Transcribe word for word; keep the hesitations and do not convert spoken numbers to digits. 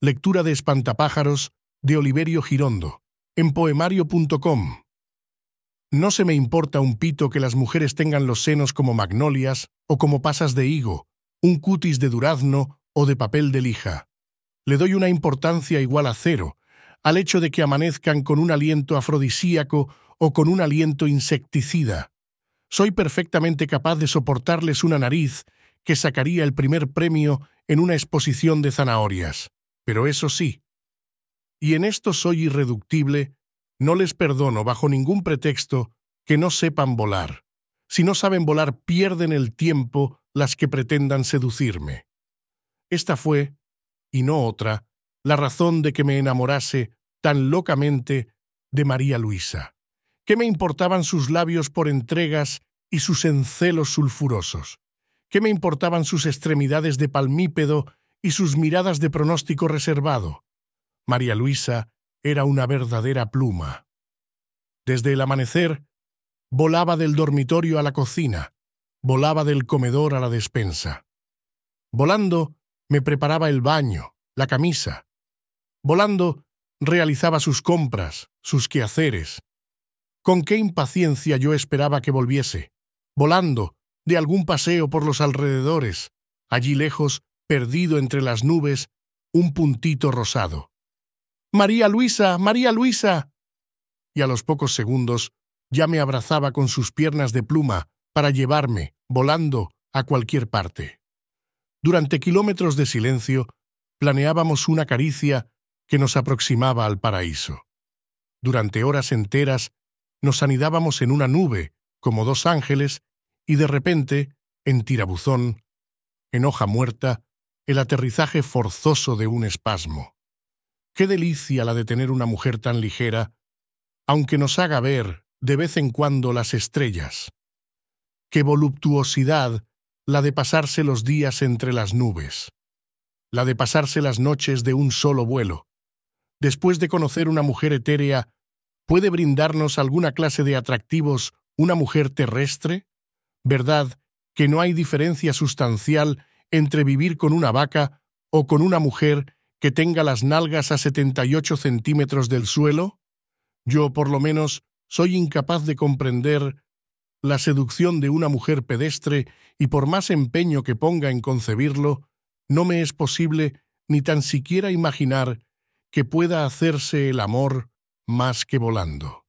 Lectura de Espantapájaros, de Oliverio Girondo, en poemario punto com. No se me importa un pito que las mujeres tengan los senos como magnolias o como pasas de higo, un cutis de durazno o de papel de lija. Le doy una importancia igual a cero al hecho de que amanezcan con un aliento afrodisíaco o con un aliento insecticida. Soy perfectamente capaz de soportarles una nariz que sacaría el primer premio en una exposición de zanahorias. Pero eso sí, y en esto soy irreductible, no les perdono bajo ningún pretexto que no sepan volar. Si no saben volar, pierden el tiempo las que pretendan seducirme. Esta fue, y no otra, la razón de que me enamorase tan locamente de María Luisa. ¿Qué me importaban sus labios por entregas y sus encelos sulfurosos? ¿Qué me importaban sus extremidades de palmípedo y sus miradas de pronóstico reservado? María Luisa era una verdadera pluma. Desde el amanecer, volaba del dormitorio a la cocina, volaba del comedor a la despensa. Volando, me preparaba el baño, la camisa. Volando, realizaba sus compras, sus quehaceres. Con qué impaciencia yo esperaba que volviese. Volando, de algún paseo por los alrededores, allí lejos, perdido entre las nubes, un puntito rosado. «¡María Luisa! ¡María Luisa!». Y a los pocos segundos ya me abrazaba con sus piernas de pluma para llevarme, volando, a cualquier parte. Durante kilómetros de silencio, planeábamos una caricia que nos aproximaba al paraíso. Durante horas enteras, nos anidábamos en una nube, como dos ángeles, y de repente, en tirabuzón, en hoja muerta, el aterrizaje forzoso de un espasmo. Qué delicia la de tener una mujer tan ligera, aunque nos haga ver, de vez en cuando, las estrellas. Qué voluptuosidad la de pasarse los días entre las nubes. La de pasarse las noches de un solo vuelo. Después de conocer una mujer etérea, ¿puede brindarnos alguna clase de atractivos una mujer terrestre? ¿Verdad que no hay diferencia sustancial entre vivir con una vaca o con una mujer que tenga las nalgas a setenta y ocho centímetros del suelo? Yo, por lo menos, soy incapaz de comprender la seducción de una mujer pedestre y por más empeño que ponga en concebirlo, no me es posible ni tan siquiera imaginar que pueda hacerse el amor más que volando.